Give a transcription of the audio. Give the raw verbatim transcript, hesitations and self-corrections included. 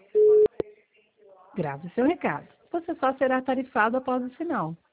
Grave seu recado. Você só será tarifado após o sinal.